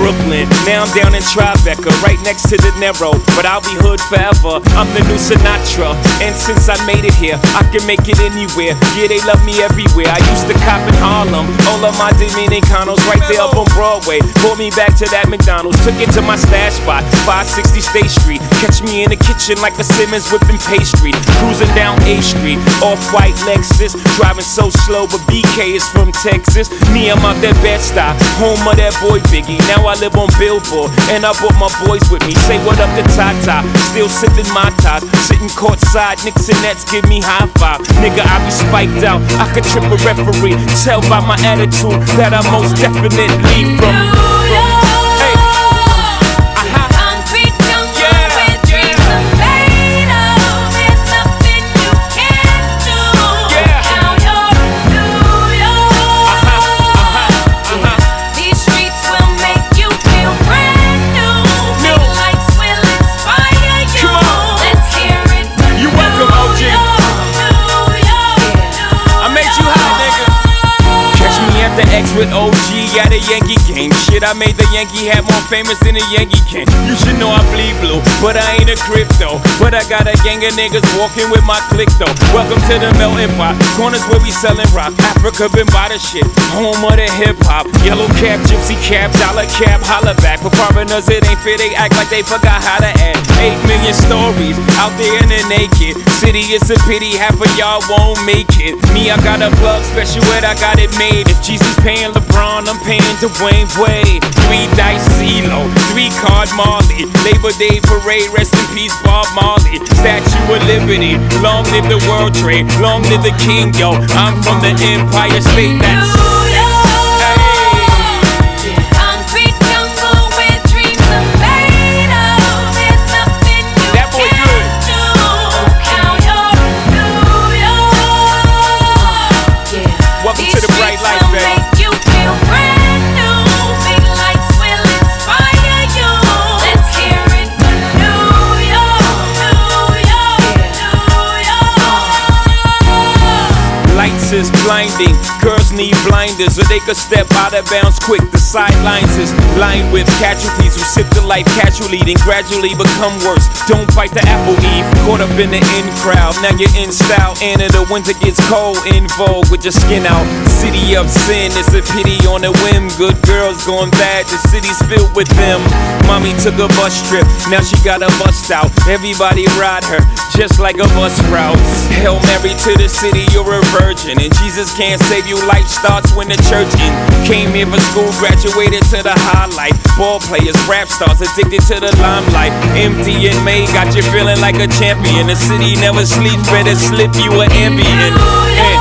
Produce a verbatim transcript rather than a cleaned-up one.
Brooklyn. Now I'm down in Tribeca, right next to De Niro. But I'll be hood forever, I'm the new Sinatra. And since I made it here, I can make it anywhere. Yeah, they love me everywhere. I used to cop in Harlem, all of my Dominicanos right there up on Broadway. Pulled me back to that McDonald's, took it to my stash spot, five sixty State Street. Catch me in the kitchen like a Simmons whipping pastry. Cruising down A Street, off-white Lexus. Driving so slow, but B K is from Texas. Me, I'm out that Bed-Stuy, home of that boy Biggie. Now I live on Billboard, and I brought my boys with me. Say what up to Tata, still sipping my ties. Sitting courtside, Knicks and Nets give me high five. Nigga, I be spiked out, I could trip a referee. Tell by my attitude that I most definitely from, from with O G at a Yankee game. Shit, I made the Yankee hat more famous than a Yankee can. You should know I bleed blue, but I ain't a crypto. But I got a gang of niggas walking with my click though. Welcome to the melting pot, corners where we selling rock. Africa been by the shit, home of the hip hop. Yellow cap, gypsy cap, dollar cap, holla back. For foreigners it ain't fair, they act like they forgot how to act. Eight million stories out there in the naked city. It's a pity half of y'all won't make it. Me, I got a plug special ed, I got it made. If Jesus paying LeBron, I'm paying Dwayne Wade. Three dice CeeLo, three card Marley. Labor Day parade, rest in peace Bob Marley. Statue of Liberty, long live the World Trade, long live the King, yo. I'm from the Empire State, that's is blinding. Girls need blinders or they could step out of bounds quick. The sidelines is lined with casualties who sip the life casually, then gradually become worse. Don't bite the apple eve, caught up in the in crowd. Now you're in style, and in the winter gets cold. In vogue with your skin out. City of sin, it's a pity on a whim. Good girls going bad, the city's filled with them. Mommy took a bus trip, now she got a bust out. Everybody ride her, just like a bus route. Hail Mary to the city, you're a virgin. And Jesus can't save you, life starts when the church in. Came here for school, graduated to the highlight. Ball players, rap stars, addicted to the limelight. M D and May got you feeling like a champion. The city never sleeps, better slip you an ambient. And